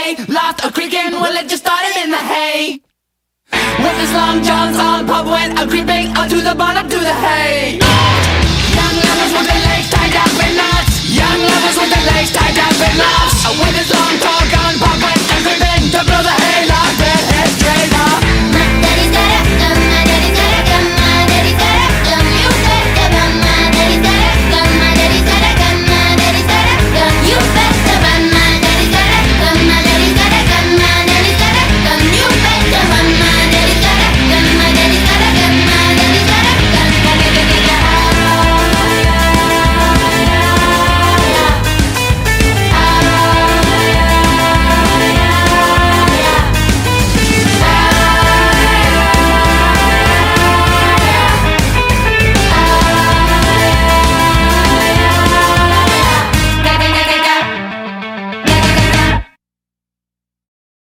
hay. Laughed a creaking, well it just started in the hay. With his long johns on, pub went a creeping onto the barn up to the hay. Young lovers with their legs tied up in knots. Young lovers with their legs tied up in knots.